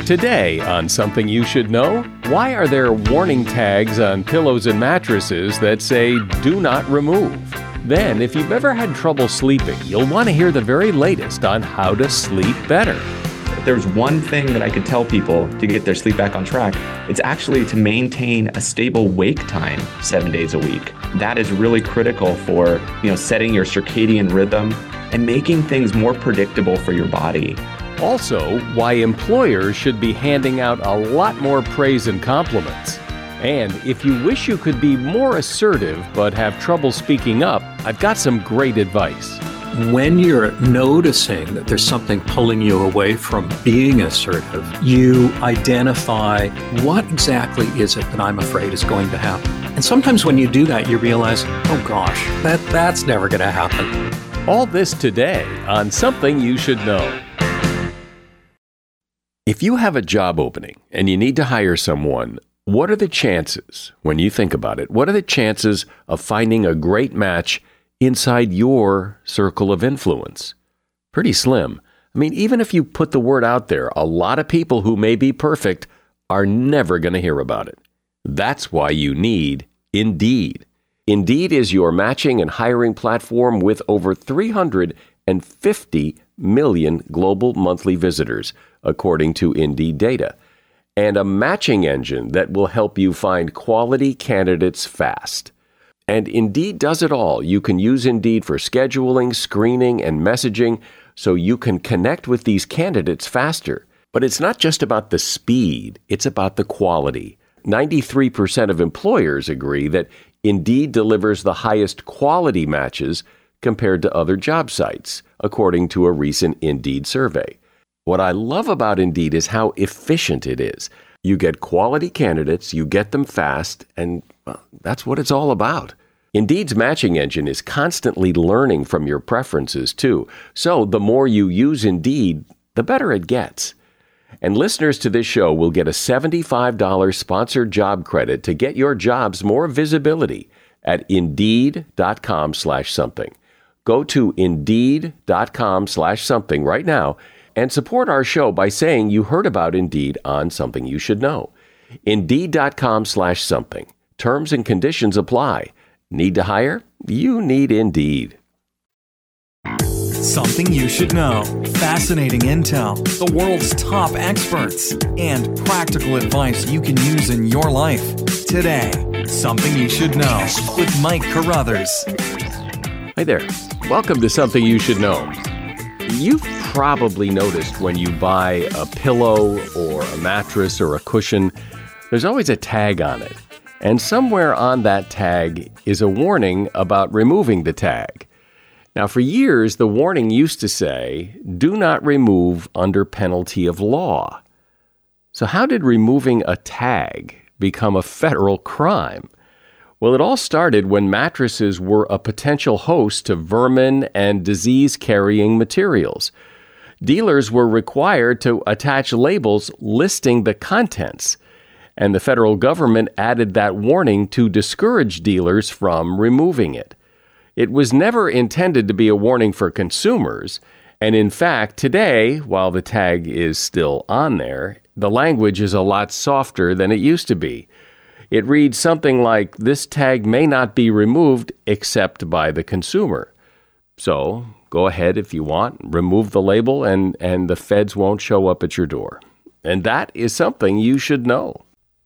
Today on Something You Should Know, why are there warning tags on pillows and mattresses that say do not remove? Then, if you've ever had trouble sleeping, you'll want to hear the very latest on how to sleep better. If there's one thing that I could tell people to get their sleep back on track, it's actually to maintain a stable wake time 7 days a week. That is really critical for, setting your circadian rhythm and making things more predictable for your body. Also, why employers should be handing out a lot more praise and compliments. And if you wish you could be more assertive but have trouble speaking up, I've got some great advice. When you're noticing that there's something pulling you away from being assertive, you identify what exactly is it that I'm afraid is going to happen. And sometimes when you do that, you realize, oh gosh, that's never going to happen. All this today on Something You Should Know. If you have a job opening and you need to hire someone, what are the chances, when you think about it, what are the chances of finding a great match inside your circle of influence? Pretty slim. I mean, even if you put the word out there, a lot of people who may be perfect are never going to hear about it. That's why you need Indeed. Indeed is your matching and hiring platform with over 350 million global monthly visitors, according to Indeed data, and a matching engine that will help you find quality candidates fast. And Indeed does it all. You can use Indeed for scheduling, screening, and messaging so you can connect with these candidates faster. But it's not just about the speed, it's about the quality. 93% of employers agree that Indeed delivers the highest quality matches compared to other job sites, according to a recent Indeed survey. What I love about Indeed is how efficient it is. You get quality candidates, you get them fast, and that's what it's all about. Indeed's matching engine is constantly learning from your preferences, too. So the more you use Indeed, the better it gets. And listeners to this show will get a $75 sponsored job credit to get your jobs more visibility at Indeed.com/something. Go to Indeed.com/something right now and support our show by saying you heard about Indeed on Something You Should Know. Indeed.com/something. Terms and conditions apply. Need to hire? You need Indeed. Something you should know. Fascinating intel, the world's top experts, and practical advice you can use in your life. Today, Something You Should Know with Mike Carruthers. Hi there. Welcome to Something You Should Know. You've probably noticed when you buy a pillow or a mattress or a cushion, there's always a tag on it. And somewhere on that tag is a warning about removing the tag. Now, for years, the warning used to say, do not remove under penalty of law. So how did removing a tag become a federal crime? Well, it all started when mattresses were a potential host to vermin and disease-carrying materials. Dealers were required to attach labels listing the contents, and the federal government added that warning to discourage dealers from removing it. It was never intended to be a warning for consumers, and in fact, today, while the tag is still on there, the language is a lot softer than it used to be. It reads something like, this tag may not be removed except by the consumer. So, go ahead if you want, remove the label, and the feds won't show up at your door. And that is something you should know.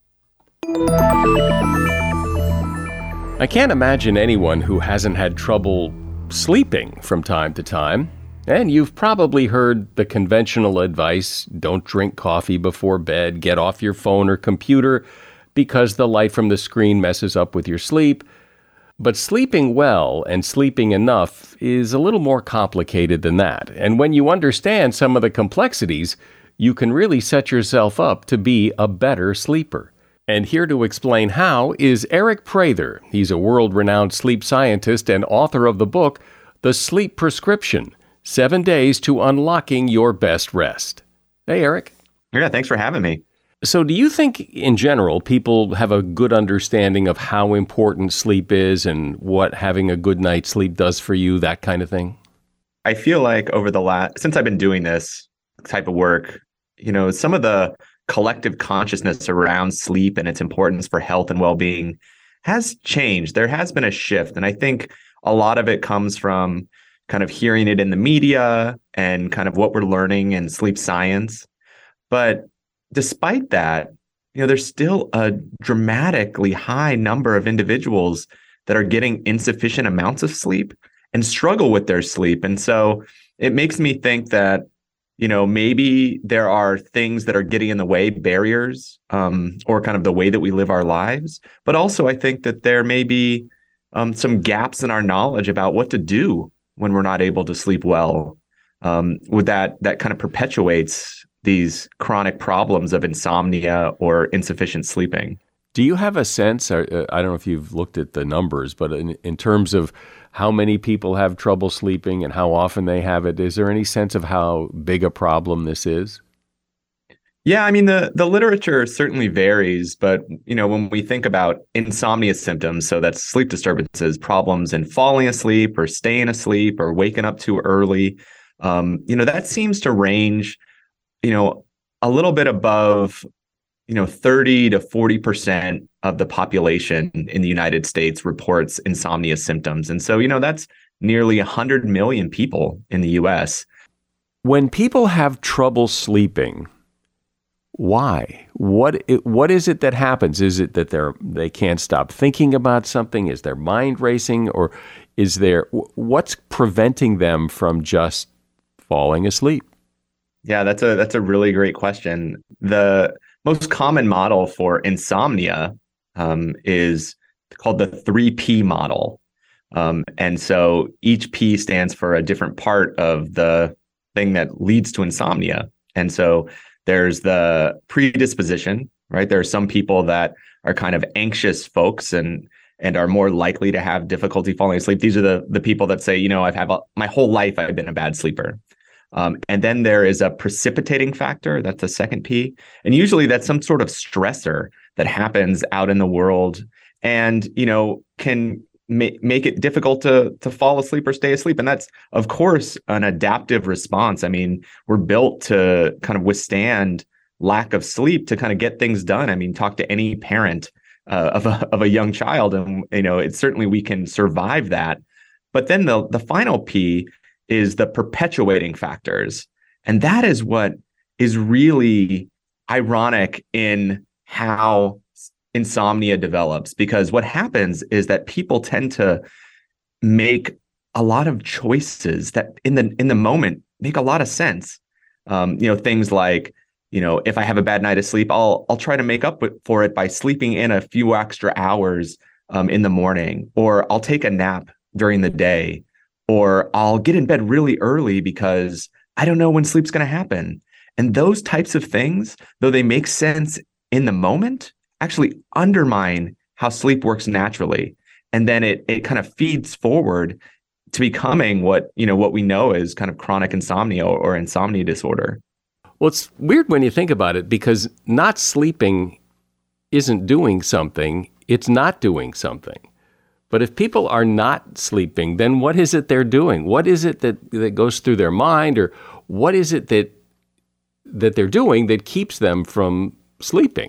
I can't imagine anyone who hasn't had trouble sleeping from time to time. And you've probably heard the conventional advice, don't drink coffee before bed, get off your phone or computer because the light from the screen messes up with your sleep. But sleeping well and sleeping enough is a little more complicated than that. And when you understand some of the complexities, you can really set yourself up to be a better sleeper. And here to explain how is Eric Prather. He's a world-renowned sleep scientist and author of the book, The Sleep Prescription, 7 Days to Unlocking Your Best Rest. Hey, Eric. Yeah, thanks for having me. So do you think, in general, people have a good understanding of how important sleep is and what having a good night's sleep does for you, that kind of thing? I feel like since I've been doing this type of work, some of the collective consciousness around sleep and its importance for health and well-being has changed. There has been a shift. And I think a lot of it comes from kind of hearing it in the media and kind of what we're learning in sleep science. But despite that, there's still a dramatically high number of individuals that are getting insufficient amounts of sleep and struggle with their sleep. And so it makes me think that, maybe there are things that are getting in the way, barriers, or kind of the way that we live our lives. But also, I think that there may be some gaps in our knowledge about what to do when we're not able to sleep well. With that kind of perpetuates these chronic problems of insomnia or insufficient sleeping. Do you have a sense, I don't know if you've looked at the numbers, but in terms of how many people have trouble sleeping and how often they have it, is there any sense of how big a problem this is? Yeah, I mean, the literature certainly varies, but, when we think about insomnia symptoms, so that's sleep disturbances, problems in falling asleep or staying asleep or waking up too early, that seems to range, a little bit above 30 to 40% of the population in the United States reports insomnia symptoms. And so, that's nearly 100 million people in the US. When people have trouble sleeping, why? What is it that happens? Is it that they can't stop thinking about something? Is their mind racing? Or what's preventing them from just falling asleep? Yeah, that's a really great question. The most common model for insomnia is called the 3P model. And so each P stands for a different part of the thing that leads to insomnia. And so there's the predisposition, right? There are some people that are kind of anxious folks and are more likely to have difficulty falling asleep. These are the people that say, my whole life I've been a bad sleeper. And then there is a precipitating factor. That's the second P. And usually that's some sort of stressor that happens out in the world and, can make it difficult to fall asleep or stay asleep. And that's, of course, an adaptive response. I mean, we're built to kind of withstand lack of sleep to kind of get things done. I mean, talk to any parent of a young child and, it's certainly we can survive that. But then the final P is the perpetuating factors. And that is what is really ironic in how insomnia develops, because what happens is that people tend to make a lot of choices that in the moment make a lot of sense. Things like, if I have a bad night of sleep, I'll try to make up for it by sleeping in a few extra hours in the morning, or I'll take a nap during the day, or I'll get in bed really early because I don't know when sleep's going to happen. And those types of things, though they make sense in the moment, actually undermine how sleep works naturally. And then it kind of feeds forward to becoming what we know as kind of chronic insomnia or insomnia disorder. Well, it's weird when you think about it, because not sleeping isn't doing something, it's not doing something. But if people are not sleeping, then what is it they're doing? What is it that goes through their mind, or what is it that they're doing that keeps them from sleeping?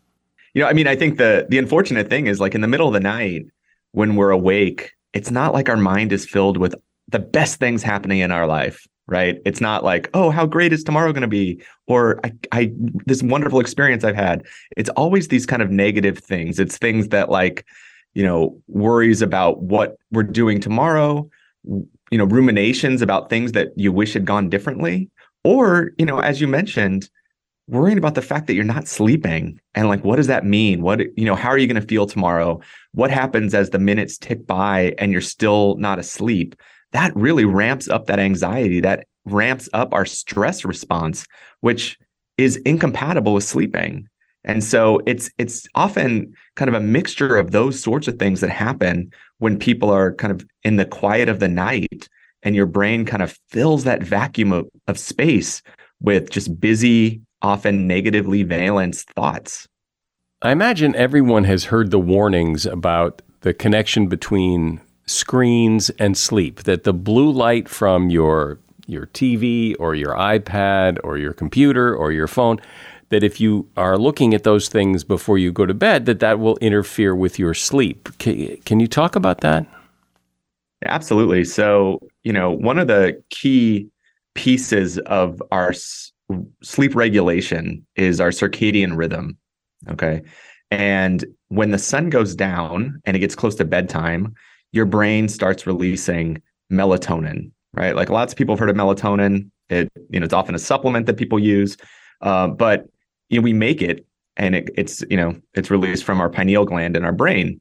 I think the unfortunate thing is, like, in the middle of the night when we're awake, it's not like our mind is filled with the best things happening in our life, right? It's not like, oh, how great is tomorrow going to be? Or I this wonderful experience I've had. It's always these kind of negative things. It's things that, like, worries about what we're doing tomorrow, ruminations about things that you wish had gone differently. Or, as you mentioned, worrying about the fact that you're not sleeping and, like, what does that mean? How are you going to feel tomorrow? What happens as the minutes tick by and you're still not asleep? That really ramps up that anxiety, that ramps up our stress response, which is incompatible with sleeping. And so it's often kind of a mixture of those sorts of things that happen when people are kind of in the quiet of the night and your brain kind of fills that vacuum of space with just busy, often negatively valenced thoughts. I imagine everyone has heard the warnings about the connection between screens and sleep, that the blue light from your your TV or your iPad or your computer or your phone, that if you are looking at those things before you go to bed, that will interfere with your sleep. Can you talk about that? Absolutely. So, one of the key pieces of our sleep regulation is our circadian rhythm. Okay. And when the sun goes down and it gets close to bedtime, your brain starts releasing melatonin, right? Like lots of people have heard of melatonin. It's often a supplement that people use, but we make it, and it's released from our pineal gland in our brain.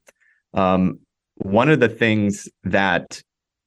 One of the things that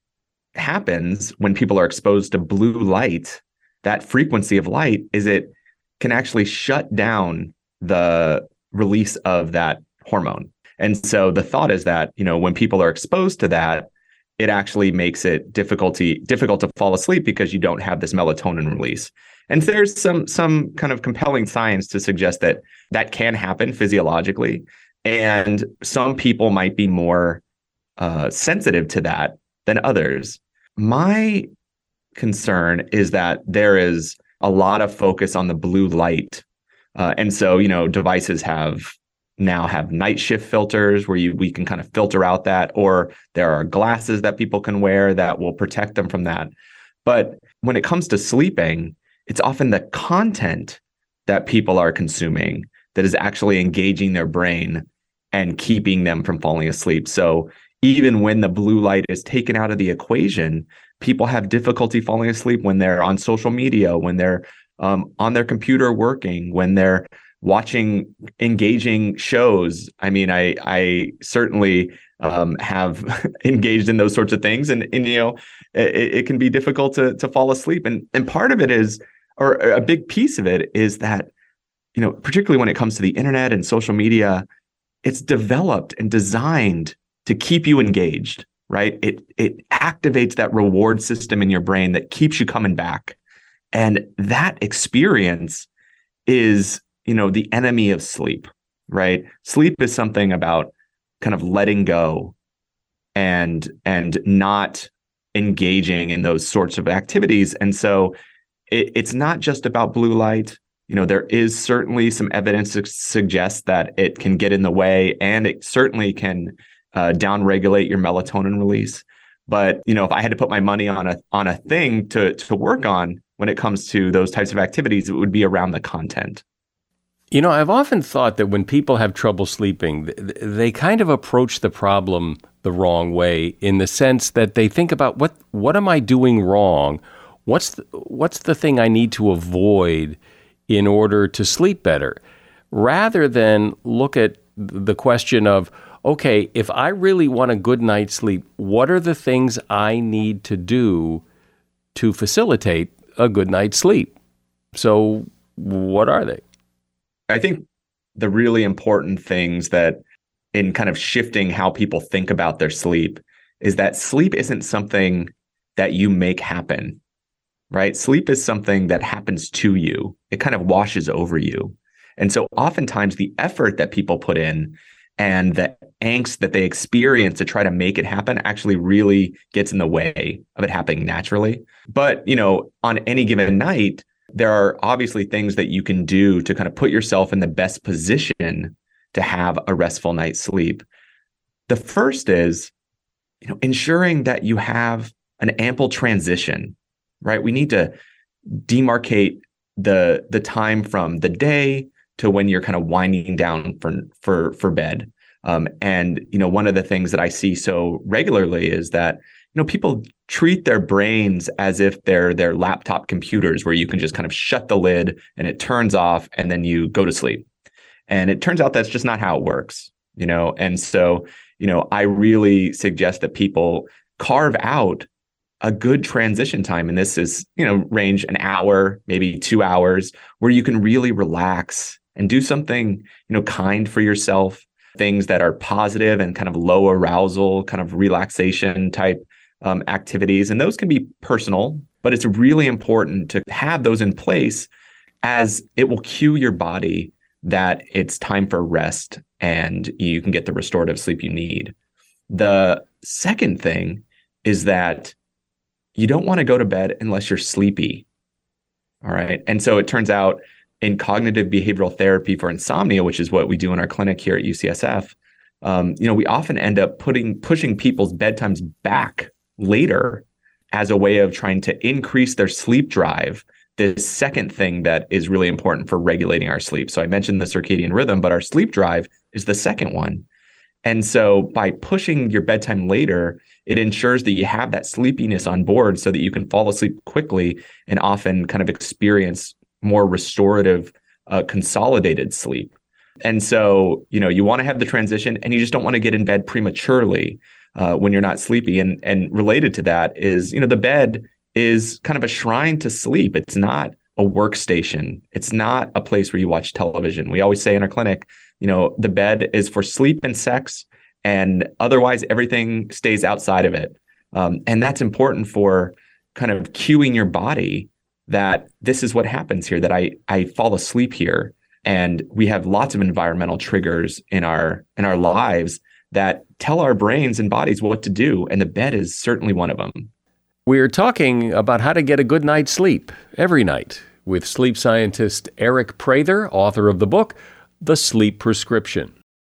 happens when people are exposed to blue light, that frequency of light, is it can actually shut down the release of that hormone. And so the thought is that, when people are exposed to that, it actually makes it difficult to fall asleep because you don't have this melatonin release. And there's some kind of compelling science to suggest that can happen physiologically. And some people might be more sensitive to that than others. My concern is that there is a lot of focus on the blue light. And so, devices now have night shift filters where we can kind of filter out that, or there are glasses that people can wear that will protect them from that. But when it comes to sleeping, it's often the content that people are consuming that is actually engaging their brain and keeping them from falling asleep. So even when the blue light is taken out of the equation, people have difficulty falling asleep when they're on social media, when they're on their computer working, when they're watching engaging shows. I mean, I certainly have engaged in those sorts of things, and it can be difficult to fall asleep. And part of it is, or a big piece of it is that, particularly when it comes to the internet and social media, it's developed and designed to keep you engaged, right? It activates that reward system in your brain that keeps you coming back. And that experience is, the enemy of sleep, right? Sleep is something about kind of letting go and not engaging in those sorts of activities. And so it's not just about blue light. There is certainly some evidence to suggest that it can get in the way, and it certainly can downregulate your melatonin release. But if I had to put my money on a thing to work on when it comes to those types of activities, it would be around the content. I've often thought that when people have trouble sleeping, they kind of approach the problem the wrong way, in the sense that they think about what am I doing wrong? What's the thing I need to avoid in order to sleep better? Rather than look at the question of, okay, if I really want a good night's sleep, what are the things I need to do to facilitate a good night's sleep? So what are they? I think the really important things that in kind of shifting how people think about their sleep is that sleep isn't something that you make happen, right? Sleep is something that happens to you. It kind of washes over you. And so oftentimes the effort that people put in and the angst that they experience to try to make it happen actually really gets in the way of it happening naturally. But, on any given night, there are obviously things that you can do to kind of put yourself in the best position to have a restful night's sleep. The first is, ensuring that you have an ample transition, right? We need to demarcate the time from the day to when you're kind of winding down for bed. And one of the things that I see so regularly is that people treat their brains as if they're their laptop computers, where you can just kind of shut the lid and it turns off and then you go to sleep. And it turns out that's just not how it works, And so, I really suggest that people carve out a good transition time. And this is, range an hour, maybe 2 hours, where you can really relax and do something, kind for yourself, things that are positive and kind of low arousal, kind of relaxation type activities. And those can be personal, but it's really important to have those in place, as it will cue your body that it's time for rest and you can get the restorative sleep you need. The second thing is that you don't want to go to bed unless you're sleepy. All right. And so it turns out in cognitive behavioral therapy for insomnia, which is what we do in our clinic here at UCSF, we often end up pushing people's bedtimes back later as a way of trying to increase their sleep drive. This second thing that is really important for regulating our sleep. So I mentioned the circadian rhythm, but our sleep drive is the second one. And so by pushing your bedtime later, it ensures that you have that sleepiness on board so that you can fall asleep quickly and often kind of experience more restorative, consolidated sleep. And so, you want to have the transition, and you just don't want to get in bed prematurely when you're not sleepy. And related to that is, the bed is kind of a shrine to sleep. It's not a workstation. It's not a place where you watch television. We always say in our clinic, the bed is for sleep and sex, and otherwise everything stays outside of it. And that's important for kind of cueing your body that this is what happens here, that I fall asleep here. And we have lots of environmental triggers in our lives that tell our brains and bodies what to do. And the bed is certainly one of them. We're talking about how to get a good night's sleep every night with sleep scientist Eric Prather, author of the book, The Sleep Prescription.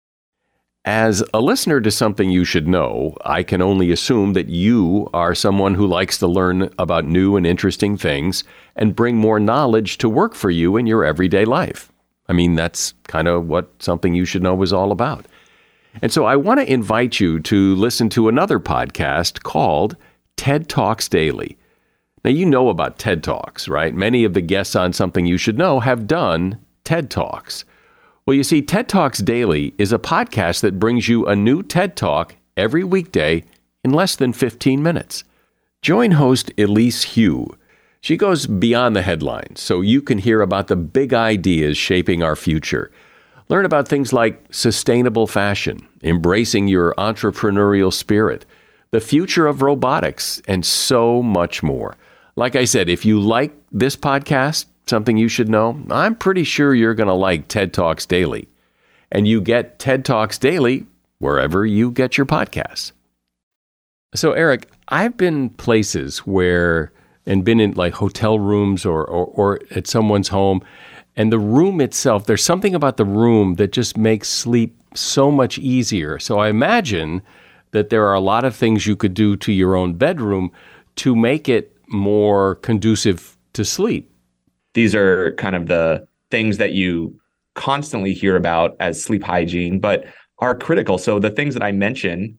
As a listener to Something You Should Know, I can only assume that you are someone who likes to learn about new and interesting things and bring more knowledge to work for you in your everyday life. I mean, that's kind of what Something You Should Know is all about. And so I want to invite you to listen to another podcast called TED Talks Daily. Now, you know about TED Talks, right? Many of the guests on Something You Should Know have done TED Talks. Well, you see, TED Talks Daily is a podcast that brings you a new TED Talk every weekday in less than 15 minutes. Join host Elise Hu. She goes beyond the headlines so you can hear about the big ideas shaping our future. Learn about things like sustainable fashion, embracing your entrepreneurial spirit, the future of robotics, and so much more. Like I said, if you like this podcast, Something You Should Know, I'm pretty sure you're going to like TED Talks Daily. And you get TED Talks Daily wherever you get your podcasts. So, Eric, I've been places and been in like hotel rooms or at someone's home, and the room itself, there's something about the room that just makes sleep so much easier. So I imagine that there are a lot of things you could do to your own bedroom to make it more conducive to sleep. These are kind of the things that you constantly hear about as sleep hygiene, but are critical. So the things that I mention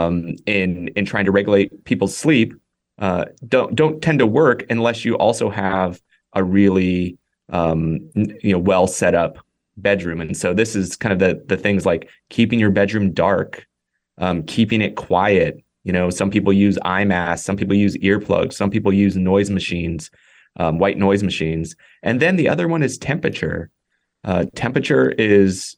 in trying to regulate people's sleep don't tend to work unless you also have a really well set up bedroom. And so this is kind of the things like keeping your bedroom dark, keeping it quiet. Some people use eye masks, some people use earplugs, some people use noise machines. White noise machines. And then the other one is temperature. Temperature is,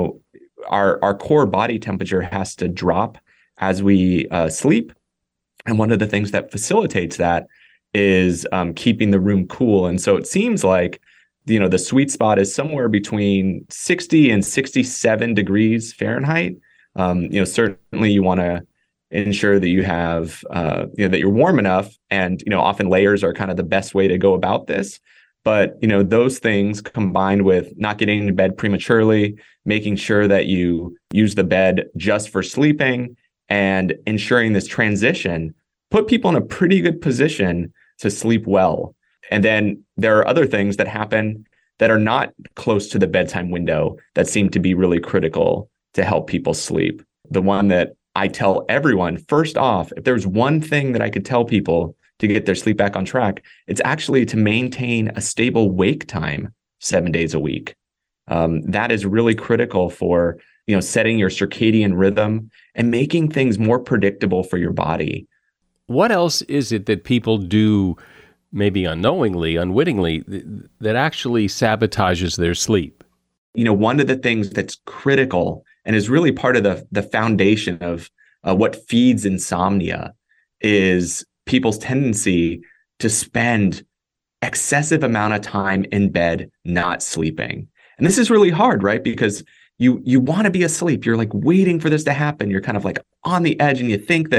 our core body temperature has to drop as we sleep. And one of the things that facilitates that is keeping the room cool. And so it seems like, the sweet spot is somewhere between 60 and 67 degrees Fahrenheit. Certainly you want to ensure that you have, that you're warm enough, and, often layers are kind of the best way to go about this. But, those things combined with not getting into bed prematurely, making sure that you use the bed just for sleeping, and ensuring this transition put people in a pretty good position to sleep well. And then there are other things that happen that are not close to the bedtime window that seem to be really critical to help people sleep. The one that I tell everyone, first off, if there's one thing that I could tell people to get their sleep back on track, it's actually to maintain a stable wake time 7 days a week. That is really critical for, setting your circadian rhythm and making things more predictable for your body. What else is it that people do, maybe unknowingly, unwittingly, that actually sabotages their sleep? One of the things that's critical and is really part of the foundation of what feeds insomnia is people's tendency to spend excessive amount of time in bed not sleeping. And this is really hard, right? Because you want to be asleep. You're like waiting for this to happen. You're kind of like on the edge, and you think that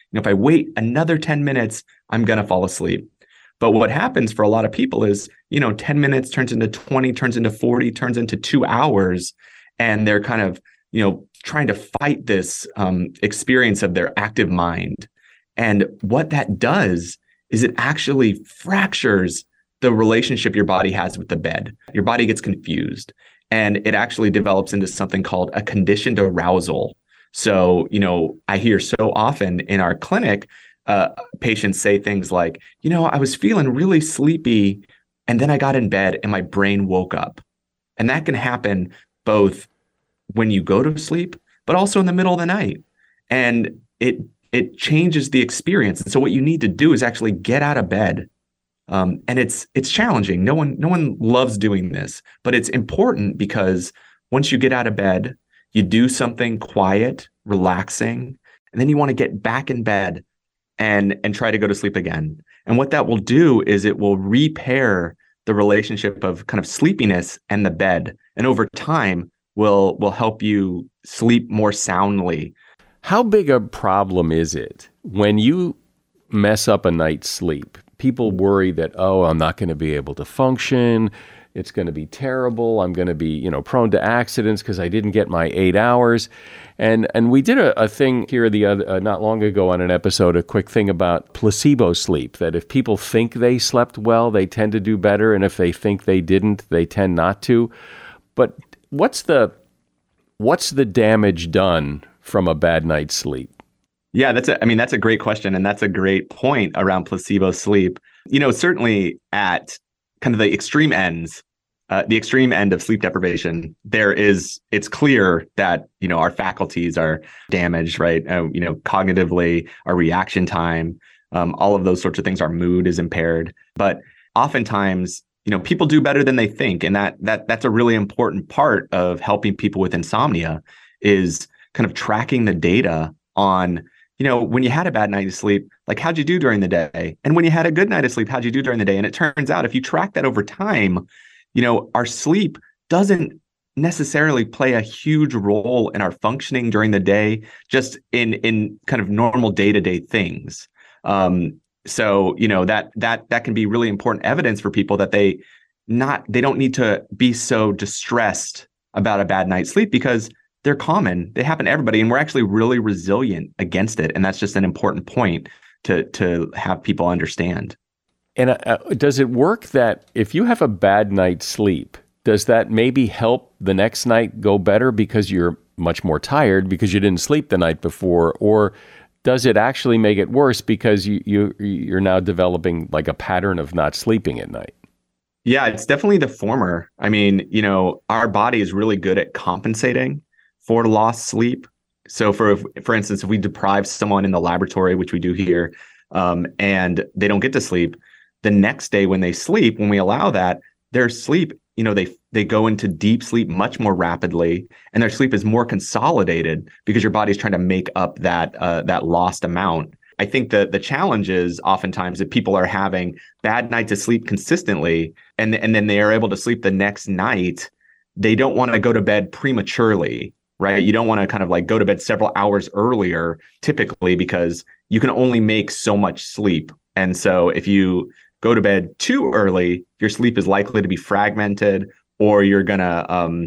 if I wait another 10 minutes, I'm going to fall asleep. But what happens for a lot of people is, 10 minutes turns into 20, turns into 40, turns into 2 hours. And they're kind of, trying to fight this experience of their active mind. And what that does is it actually fractures the relationship your body has with the bed. Your body gets confused, and it actually develops into something called a conditioned arousal. So, I hear so often in our clinic, patients say things like, I was feeling really sleepy, and then I got in bed and my brain woke up. And that can happen both when you go to sleep, but also in the middle of the night. And it changes the experience. And so what you need to do is actually get out of bed. And it's challenging. No one loves doing this, but it's important because once you get out of bed, you do something quiet, relaxing, and then you want to get back in bed and try to go to sleep again. And what that will do is it will repair the relationship of kind of sleepiness and the bed. And over time will help you sleep more soundly. How big a problem is it when you mess up a night's sleep? People worry that, I'm not going to be able to function. It's going to be terrible. I'm going to be, prone to accidents because I didn't get my 8 hours. And we did a thing here not long ago on an episode, a quick thing about placebo sleep, that if people think they slept well, they tend to do better. And if they think they didn't, they tend not to. But what's the damage done from a bad night's sleep? Yeah, that's a great question. And that's a great point around placebo sleep. Certainly at kind of the extreme ends, the extreme end of sleep deprivation, it's clear that, our faculties are damaged, right? Cognitively, our reaction time, all of those sorts of things, our mood is impaired. But oftentimes, people do better than they think. And that's a really important part of helping people with insomnia is kind of tracking the data on, when you had a bad night of sleep, like how'd you do during the day? And when you had a good night of sleep, how'd you do during the day? And it turns out if you track that over time, our sleep doesn't necessarily play a huge role in our functioning during the day, just in kind of normal day-to-day things. So, that can be really important evidence for people that they don't need to be so distressed about a bad night's sleep because they're common. They happen to everybody, and we're actually really resilient against it. And that's just an important point to have people understand. And does it work that if you have a bad night's sleep, does that maybe help the next night go better because you're much more tired because you didn't sleep the night before? Or does it actually make it worse because you're now developing like a pattern of not sleeping at night? Yeah, it's definitely the former. I mean, our body is really good at compensating for lost sleep. So for instance, if we deprive someone in the laboratory, which we do here, and they don't get to sleep, the next day when they sleep, when we allow that, their sleep, they go into deep sleep much more rapidly, and their sleep is more consolidated because your body's trying to make up that lost amount. I think that the challenge is oftentimes that people are having bad nights of sleep consistently, and then they are able to sleep the next night. They don't want to go to bed prematurely, right? You don't want to kind of like go to bed several hours earlier, typically, because you can only make so much sleep. And so if you go to bed too early, your sleep is likely to be fragmented, or you're gonna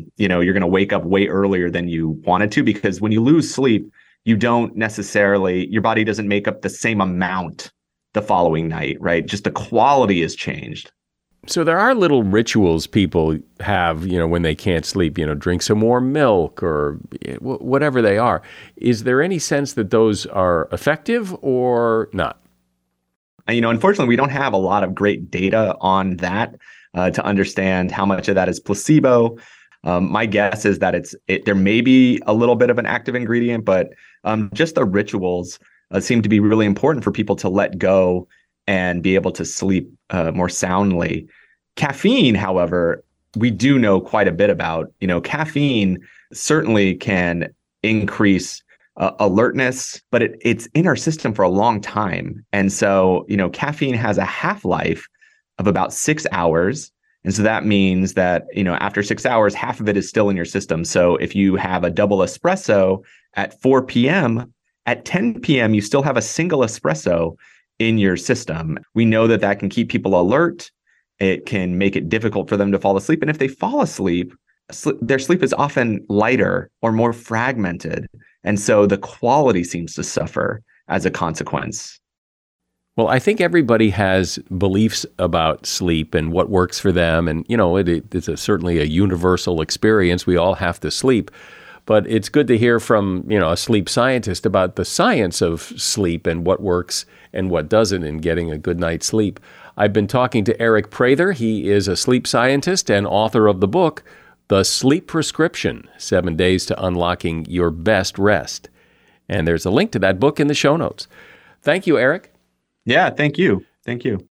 wake up way earlier than you wanted to, because when you lose sleep, you don't necessarily, your body doesn't make up the same amount the following night, right? Just the quality is changed. So there are little rituals people have, when they can't sleep, drink some warm milk or whatever they are. Is there any sense that those are effective or not? Unfortunately, we don't have a lot of great data on that to understand how much of that is placebo. My guess is that there may be a little bit of an active ingredient, but just the rituals seem to be really important for people to let go and be able to sleep more soundly. Caffeine, however, we do know quite a bit about. Caffeine certainly can increase alertness, but it's in our system for a long time. And so, caffeine has a half-life of about 6 hours. And so that means that, after 6 hours, half of it is still in your system. So if you have a double espresso at 4 p.m., At 10 p.m., you still have a single espresso in your system. We know that that can keep people alert. It can make it difficult for them to fall asleep. And if they fall asleep, their sleep is often lighter or more fragmented. And so the quality seems to suffer as a consequence. Well, I think everybody has beliefs about sleep and what works for them. And, it's certainly a universal experience. We all have to sleep. But it's good to hear from, a sleep scientist about the science of sleep and what works and what doesn't in getting a good night's sleep. I've been talking to Eric Prather. He is a sleep scientist and author of the book, The Sleep Prescription, 7 Days to Unlocking Your Best Rest. And there's a link to that book in the show notes. Thank you, Eric. Yeah, thank you. Thank you.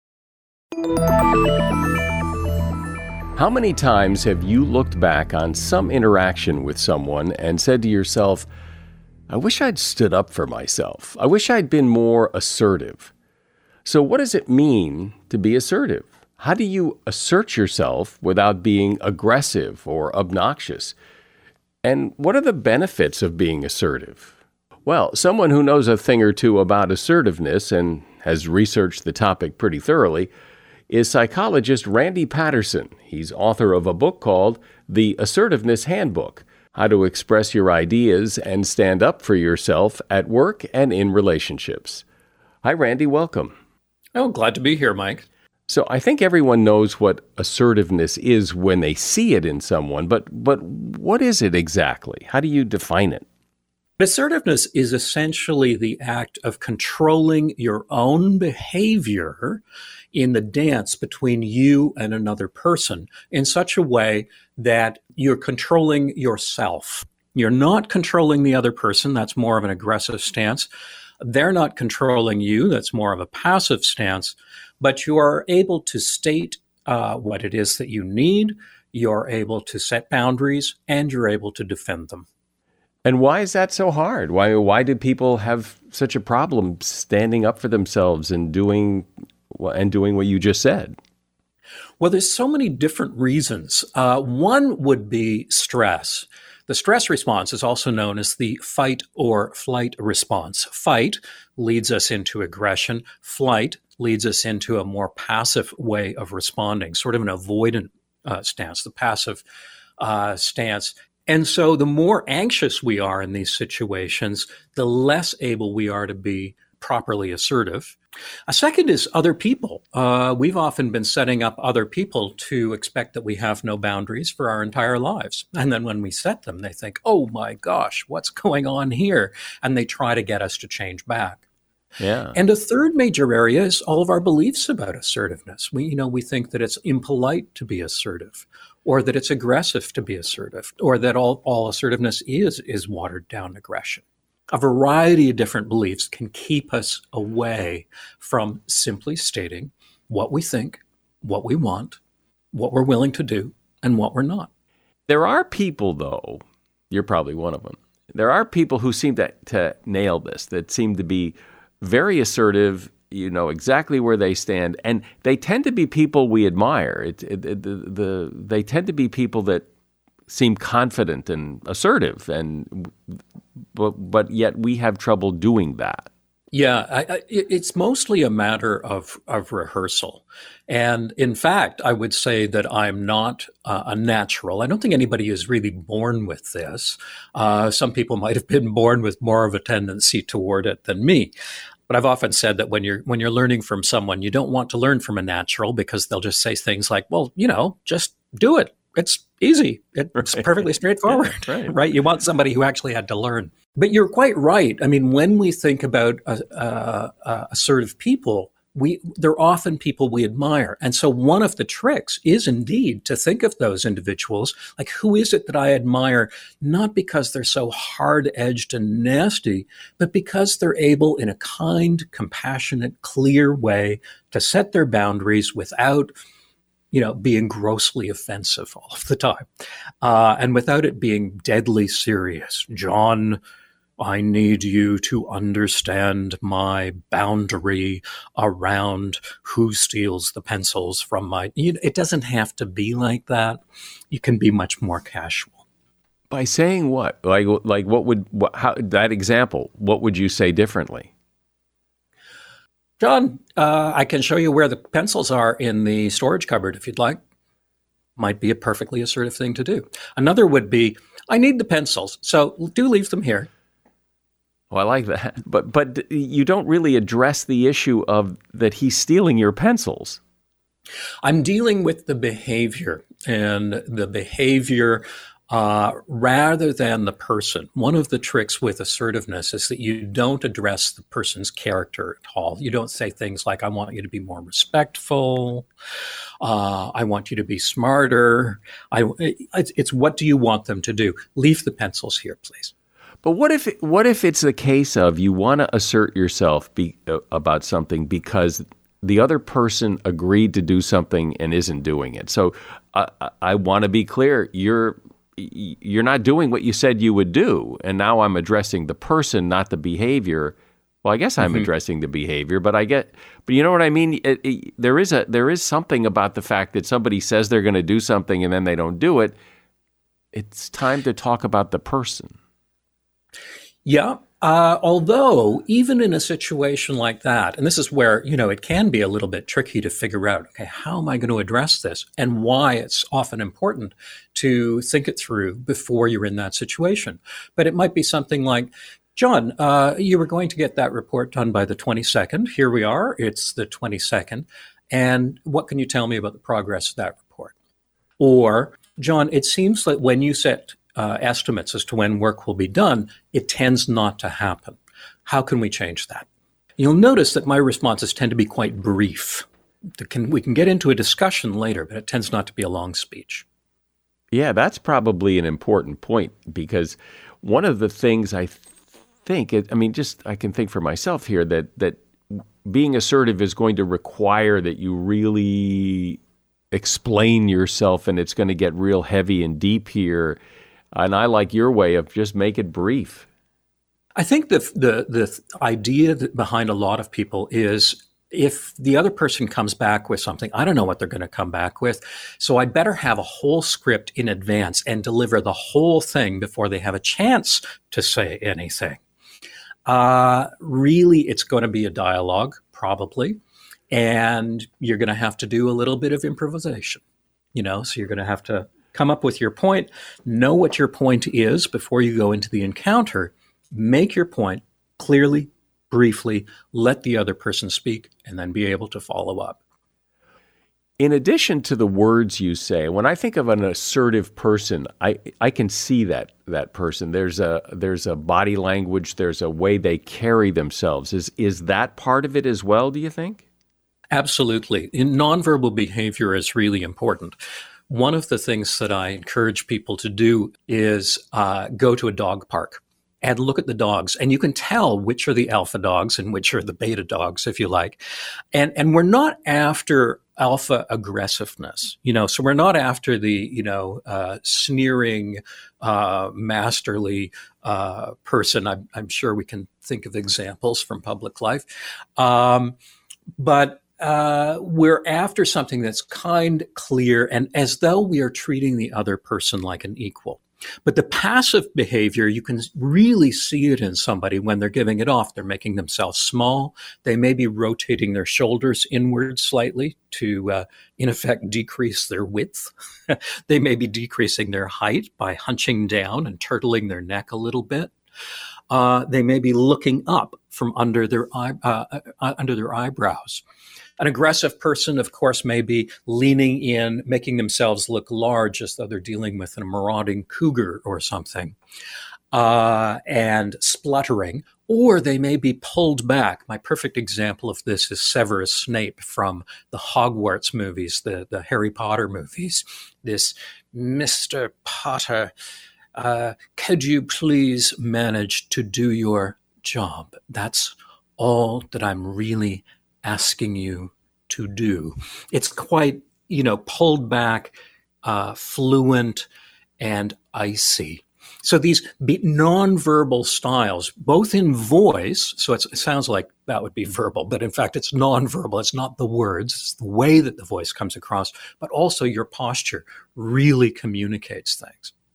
How many times have you looked back on some interaction with someone and said to yourself, I wish I'd stood up for myself. I wish I'd been more assertive. So what does it mean to be assertive? How do you assert yourself without being aggressive or obnoxious? And what are the benefits of being assertive? Well, someone who knows a thing or two about assertiveness and has researched the topic pretty thoroughly is psychologist Randy Patterson. He's author of a book called The Assertiveness Handbook, How to Express Your Ideas and Stand Up for Yourself at Work and in Relationships. Hi, Randy. Welcome. Oh, glad to be here, Mike. So I think everyone knows what assertiveness is when they see it in someone, but what is it exactly? How do you define it? Assertiveness is essentially the act of controlling your own behavior in the dance between you and another person in such a way that you're controlling yourself. You're not controlling the other person. That's more of an aggressive stance. They're not controlling you. That's more of a passive stance. But you are able to state what it is that you need. You're able to set boundaries, and you're able to defend them. And why is that so hard? Why do people have such a problem standing up for themselves and doing what you just said? Well, there's so many different reasons. One would be stress. The stress response is also known as the fight or flight response. Fight leads us into aggression. Flight leads us into a more passive way of responding, sort of an avoidant stance, the passive stance. And so the more anxious we are in these situations, the less able we are to be properly assertive. A second is other people. We've often been setting up other people to expect that we have no boundaries for our entire lives. And then when we set them, they think, oh my gosh, what's going on here? And they try to get us to change back. Yeah. And a third major area is all of our beliefs about assertiveness. We think that it's impolite to be assertive, or that it's aggressive to be assertive, or that all assertiveness is watered down aggression. A variety of different beliefs can keep us away from simply stating what we think, what we want, what we're willing to do, and what we're not. There are people, though, you're probably one of them, there are people who seem to nail this, that seem to be very assertive, exactly where they stand, and they tend to be people we admire. They tend to be people that seem confident and assertive, but yet we have trouble doing that. Yeah, it's mostly a matter of rehearsal. And in fact, I would say that I'm not a natural. I don't think anybody is really born with this. Some people might have been born with more of a tendency toward it than me. But I've often said that when you're learning from someone, you don't want to learn from a natural, because they'll just say things like, well, just do it. It's easy. It's perfectly straightforward, right? You want somebody who actually had to learn. But you're quite right. I mean, when we think about assertive people, they're often people we admire. And so one of the tricks is indeed to think of those individuals like, who is it that I admire, not because they're so hard-edged and nasty, but because they're able in a kind, compassionate, clear way to set their boundaries without being grossly offensive all of the time, and without it being deadly serious. John, I need you to understand my boundary around who steals the pencils from my... It doesn't have to be like that. You can be much more casual. By saying what? Like how that example, what would you say differently? John, I can show you where the pencils are in the storage cupboard if you'd like. Might be a perfectly assertive thing to do. Another would be, I need the pencils, so do leave them here. Well, I like that. But you don't really address the issue of that he's stealing your pencils. I'm dealing with the behavior, and the behavior rather than the person. One of the tricks with assertiveness is that you don't address the person's character at all. You don't say things like, I want you to be more respectful. I want you to be smarter. It's what do you want them to do? Leave the pencils here, please. But what if it's the case of you want to assert yourself about something because the other person agreed to do something and isn't doing it? So I want to be clear. You're not doing what you said you would do, and now I'm addressing the person, not the behavior. Well, I guess I'm addressing the behavior, but you know what I mean? There is something about the fact that somebody says they're going to do something and then they don't do it. It's time to talk about the person. Yeah. Although, even in a situation like that, and this is where, it can be a little bit tricky to figure out, okay, how am I going to address this, and why it's often important to think it through before you're in that situation. But it might be something like, John, you were going to get that report done by the 22nd. Here we are. It's the 22nd. And what can you tell me about the progress of that report? Or, John, it seems like when you set estimates as to when work will be done, it tends not to happen. How can we change that? You'll notice that my responses tend to be quite brief. We can get into a discussion later, but it tends not to be a long speech. Yeah, that's probably an important point, because one of the things I can think for myself here that being assertive is going to require that you really explain yourself, and it's going to get real heavy and deep here. And I like your way of just make it brief. I think the idea behind a lot of people is if the other person comes back with something, I don't know what they're going to come back with. So I'd better have a whole script in advance and deliver the whole thing before they have a chance to say anything. Really, it's going to be a dialogue, probably. And you're going to have to do a little bit of improvisation, so you're going to have to come up with your point, know what your point is before you go into the encounter, make your point clearly, briefly, let the other person speak, and then be able to follow up. In addition to the words you say, when I think of an assertive person, I can see that person. There's a body language, there's a way they carry themselves. Is that part of it as well, do you think? Absolutely. Nonverbal behavior is really important. One of the things that I encourage people to do is go to a dog park and look at the dogs. And you can tell which are the alpha dogs and which are the beta dogs, if you like. And we're not after alpha aggressiveness, so we're not after the, sneering, masterly person. I'm sure we can think of examples from public life. But we're after something that's kind, clear, and as though we are treating the other person like an equal. But the passive behavior, you can really see it in somebody when they're giving it off. They're making themselves small. They may be rotating their shoulders inward slightly to, in effect, decrease their width. They may be decreasing their height by hunching down and turtling their neck a little bit. They may be looking up from under their eyebrows. An aggressive person, of course, may be leaning in, making themselves look large as though they're dealing with a marauding cougar or something, and spluttering, or they may be pulled back. My perfect example of this is Severus Snape from the Hogwarts movies, the Harry Potter movies. This, Mr. Potter, could you please manage to do your job? That's all that I'm really asking you to do. It's quite, pulled back, fluent, and icy. So these nonverbal styles, both in voice, so it sounds like that would be verbal, but in fact it's nonverbal. It's not the words, it's the way that the voice comes across, but also your posture really communicates things.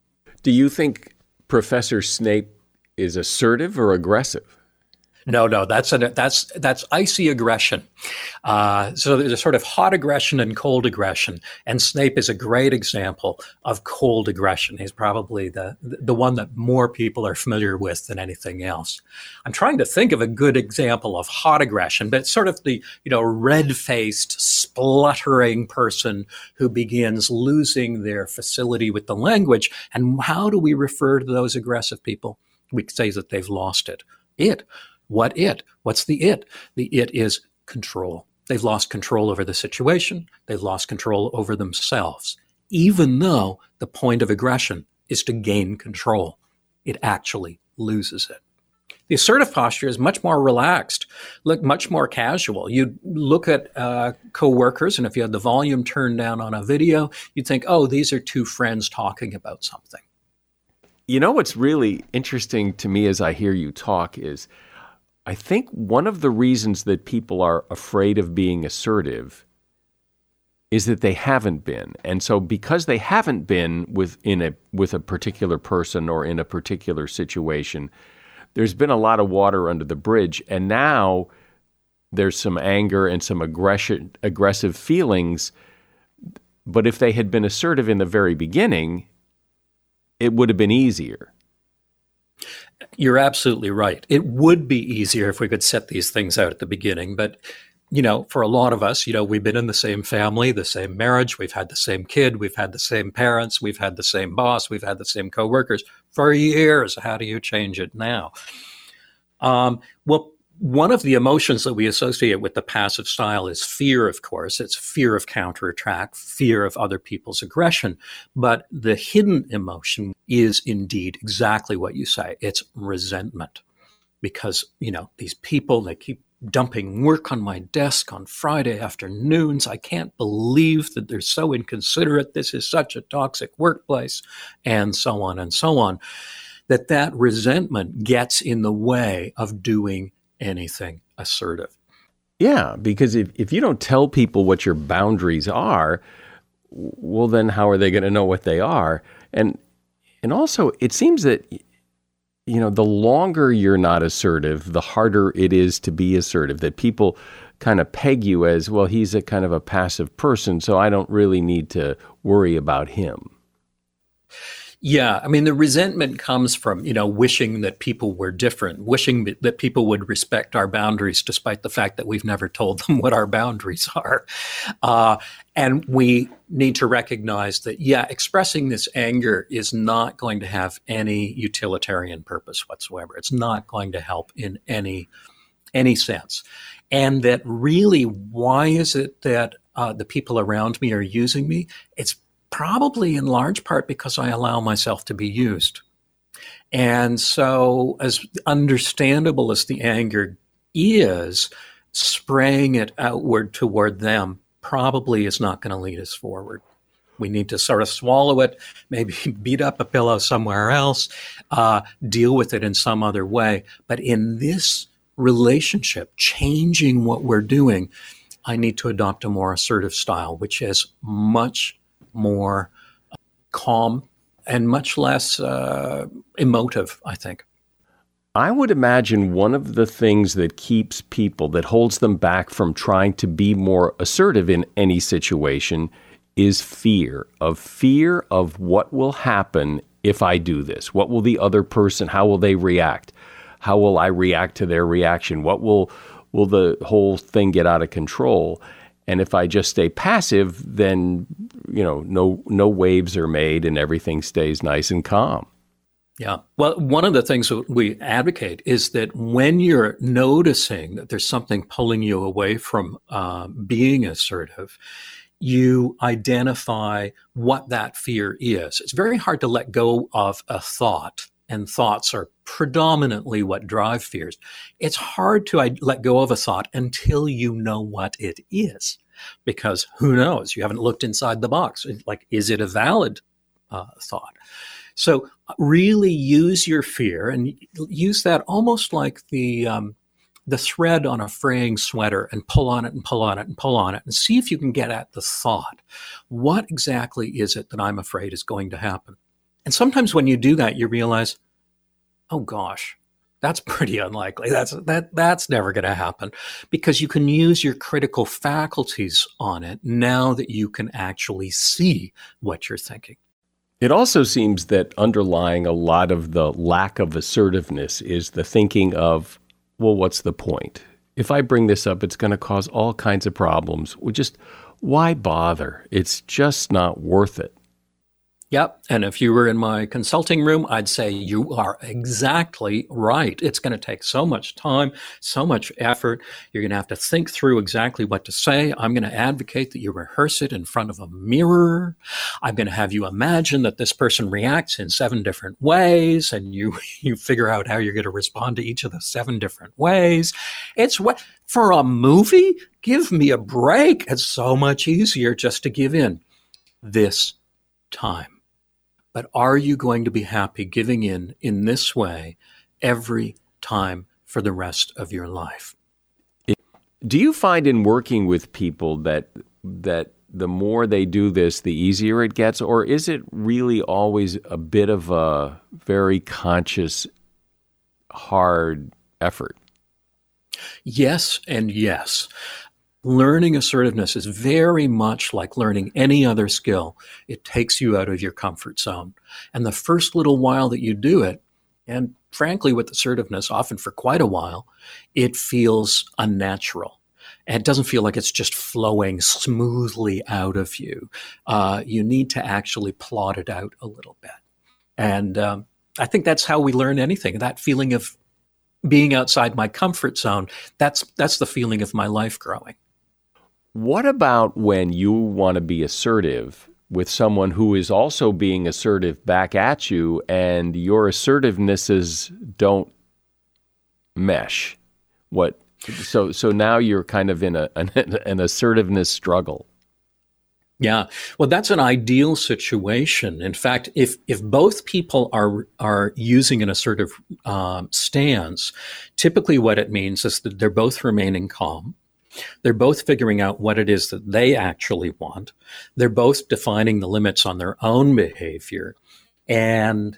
Do you think Professor Snape is assertive or aggressive? No, that's icy aggression. So there's a sort of hot aggression and cold aggression, and Snape is a great example of cold aggression. He's probably the one that more people are familiar with than anything else. I'm trying to think of a good example of hot aggression, but it's sort of the red-faced, spluttering person who begins losing their facility with the language. And how do we refer to those aggressive people? We say that they've lost it. What it? What's the it? The it is control. They've lost control over the situation. They've lost control over themselves. Even though the point of aggression is to gain control, it actually loses it. The assertive posture is much more relaxed, much more casual. You look at coworkers, and if you had the volume turned down on a video, you'd think, oh, these are two friends talking about something. You know what's really interesting to me as I hear you talk is I think one of the reasons that people are afraid of being assertive is that they haven't been. And so because they haven't been with a particular person or in a particular situation, there's been a lot of water under the bridge. And now there's some anger and some aggressive feelings. But if they had been assertive in the very beginning, it would have been easier. You're absolutely right. It would be easier if we could set these things out at the beginning. But, for a lot of us, we've been in the same family, the same marriage. We've had the same kid. We've had the same parents. We've had the same boss. We've had the same coworkers for years. How do you change it now? Well, one of the emotions that we associate with the passive style is fear, of course. It's fear of counterattack, fear of other people's aggression. But the hidden emotion is indeed exactly what you say. It's resentment. Because, these people, they keep dumping work on my desk on Friday afternoons. I can't believe that they're so inconsiderate. This is such a toxic workplace, and so on and so on. That resentment gets in the way of doing anything assertive. Yeah, because if you don't tell people what your boundaries are, well, then how are they going to know what they are? And also, it seems that, the longer you're not assertive, the harder it is to be assertive, that people kind of peg you as, well, he's a kind of a passive person, so I don't really need to worry about him. Yeah, I mean, the resentment comes from, wishing that people were different, wishing that people would respect our boundaries, despite the fact that we've never told them what our boundaries are. And we need to recognize that, expressing this anger is not going to have any utilitarian purpose whatsoever. It's not going to help in any sense. And that really, why is it that the people around me are using me? It's probably in large part because I allow myself to be used. And so, as understandable as the anger is, spraying it outward toward them probably is not going to lead us forward. We need to sort of swallow it, maybe beat up a pillow somewhere else, deal with it in some other way. But in this relationship, changing what we're doing, I need to adopt a more assertive style, which is much more calm and much less emotive, I think. I would imagine one of the things that keeps people, that holds them back from trying to be more assertive in any situation is fear of what will happen if I do this. What will the other person, how will they react? How will I react to their reaction? What will the whole thing get out of control? And if I just stay passive, then, no waves are made and everything stays nice and calm. Yeah. Well, one of the things that we advocate is that when you're noticing that there's something pulling you away from being assertive, you identify what that fear is. It's very hard to let go of a thought, and thoughts are predominantly what drive fears. It's hard to let go of a thought until you know what it is, because who knows? You haven't looked inside the box. Is it a valid thought? So really use your fear and use that almost like the thread on a fraying sweater, and pull on it and pull on it and pull on it and see if you can get at the thought. What exactly is it that I'm afraid is going to happen? And sometimes when you do that, you realize, oh gosh, that's pretty unlikely. That's never going to happen, because you can use your critical faculties on it now that you can actually see what you're thinking. It also seems that underlying a lot of the lack of assertiveness is the thinking of, well, what's the point? If I bring this up, it's going to cause all kinds of problems. Why bother? It's just not worth it. Yep. And if you were in my consulting room, I'd say you are exactly right. It's going to take so much time, so much effort. You're going to have to think through exactly what to say. I'm going to advocate that you rehearse it in front of a mirror. I'm going to have you imagine that this person reacts in 7 different ways, and you figure out how you're going to respond to each of the 7 different ways. It's what, for a movie? Give me a break. It's so much easier just to give in this time. But are you going to be happy giving in this way every time for the rest of your life? Do you find in working with people that the more they do this, the easier it gets? Or is it really always a bit of a very conscious, hard effort? Yes and yes. Learning assertiveness is very much like learning any other skill. It takes you out of your comfort zone. And the first little while that you do it, and frankly with assertiveness, often for quite a while, it feels unnatural. And it doesn't feel like it's just flowing smoothly out of you. You need to actually plot it out a little bit. And I think that's how we learn anything, that feeling of being outside my comfort zone. That's the feeling of my life growing. What about when you want to be assertive with someone who is also being assertive back at you and your assertivenesses don't mesh? So now you're kind of in an assertiveness struggle. Yeah. Well, that's an ideal situation. In fact, if both people are using an assertive stance, typically what it means is that they're both remaining calm. They're both figuring out what it is that they actually want. They're both defining the limits on their own behavior. And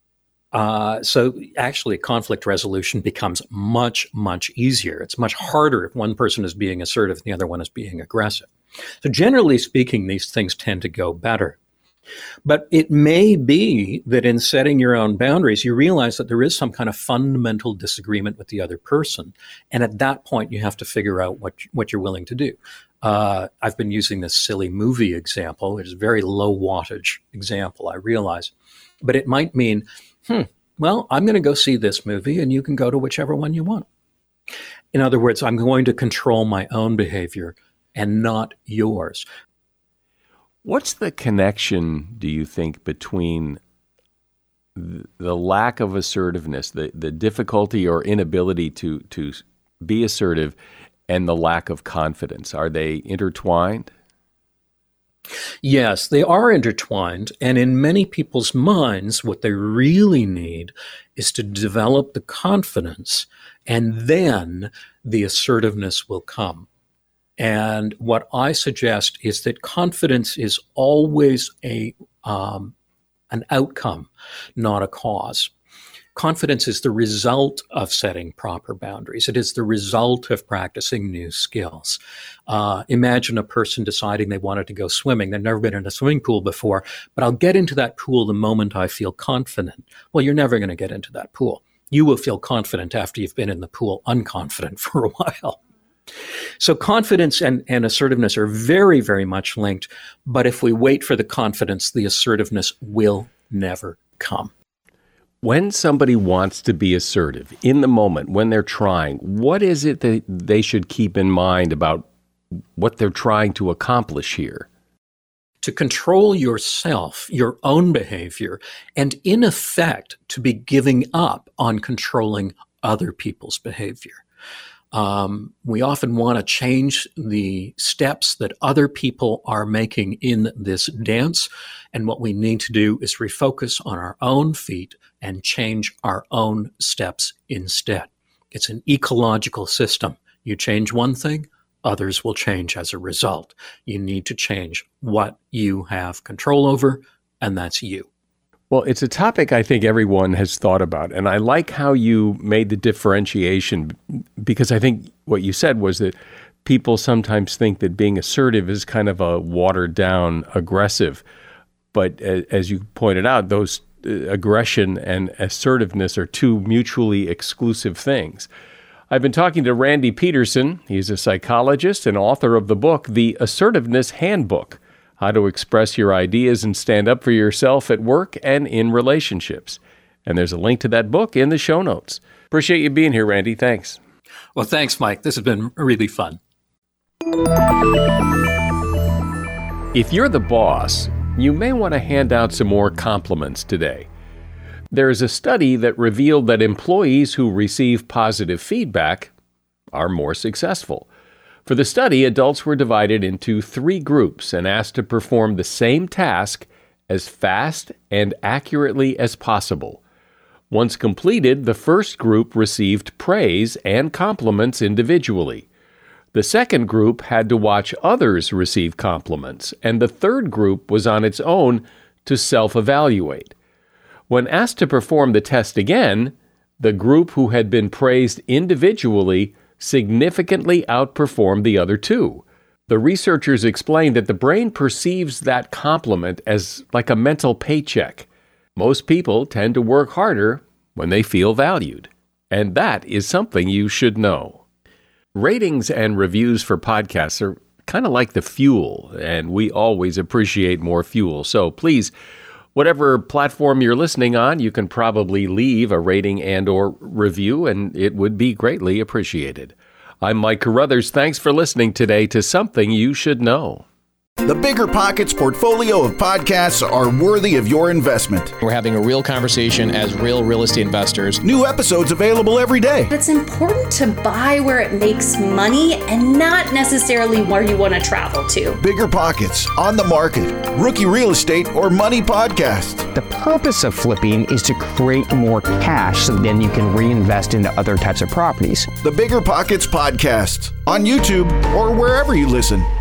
so actually conflict resolution becomes much, much easier. It's much harder if one person is being assertive and the other one is being aggressive. So generally speaking, these things tend to go better. But it may be that in setting your own boundaries, you realize that there is some kind of fundamental disagreement with the other person. And at that point, you have to figure out what you're willing to do. I've been using this silly movie example, which is a very low wattage example, I realize. But it might mean, well, I'm going to go see this movie and you can go to whichever one you want. In other words, I'm going to control my own behavior and not yours. What's the connection, do you think, between the lack of assertiveness, the difficulty or inability to be assertive, and the lack of confidence? Are they intertwined? Yes, they are intertwined. And in many people's minds, what they really need is to develop the confidence, and then the assertiveness will come. And what I suggest is that confidence is always an outcome, not a cause. Confidence is the result of setting proper boundaries. It is the result of practicing new skills. Imagine a person deciding they wanted to go swimming. They've never been in a swimming pool before, but I'll get into that pool the moment I feel confident. Well, you're never going to get into that pool. You will feel confident after you've been in the pool unconfident for a while. So confidence and assertiveness are very, very much linked. But if we wait for the confidence, the assertiveness will never come. When somebody wants to be assertive in the moment, when they're trying, what is it that they should keep in mind about what they're trying to accomplish here? To control yourself, your own behavior, and in effect, to be giving up on controlling other people's behavior. We often want to change the steps that other people are making in this dance. And what we need to do is refocus on our own feet and change our own steps instead. It's an ecological system. You change one thing, others will change as a result. You need to change what you have control over, and that's you. Well, it's a topic I think everyone has thought about. And I like how you made the differentiation, because I think what you said was that people sometimes think that being assertive is kind of a watered down aggressive. But as you pointed out, those aggression and assertiveness are two mutually exclusive things. I've been talking to Randy Peterson. He's a psychologist and author of the book, The Assertiveness Handbook: How to Express Your Ideas and Stand Up for Yourself at Work and in Relationships. And there's a link to that book in the show notes. Appreciate you being here, Randy. Thanks. Well, thanks, Mike. This has been really fun. If you're the boss, you may want to hand out some more compliments today. There is a study that revealed that employees who receive positive feedback are more successful. For the study, adults were divided into 3 groups and asked to perform the same task as fast and accurately as possible. Once completed, the first group received praise and compliments individually. The second group had to watch others receive compliments, and the third group was on its own to self-evaluate. When asked to perform the test again, the group who had been praised individually significantly outperformed the other 2. The researchers explained that the brain perceives that compliment as like a mental paycheck. Most people tend to work harder when they feel valued, and that is something you should know. Ratings and reviews for podcasts are kind of like the fuel, and we always appreciate more fuel. So please, whatever platform you're listening on, you can probably leave a rating and or review, and it would be greatly appreciated. I'm Mike Carruthers. Thanks for listening today to Something You Should Know. The Bigger Pockets portfolio of podcasts are worthy of your investment. We're having a real conversation as real estate investors. New episodes available every day. It's important to buy where it makes money and not necessarily where you want to travel to. Bigger Pockets, On the Market, Rookie Real Estate, or Money Podcast. The purpose of flipping is to create more cash so then you can reinvest into other types of properties. The Bigger Pockets Podcast, on YouTube or wherever you listen.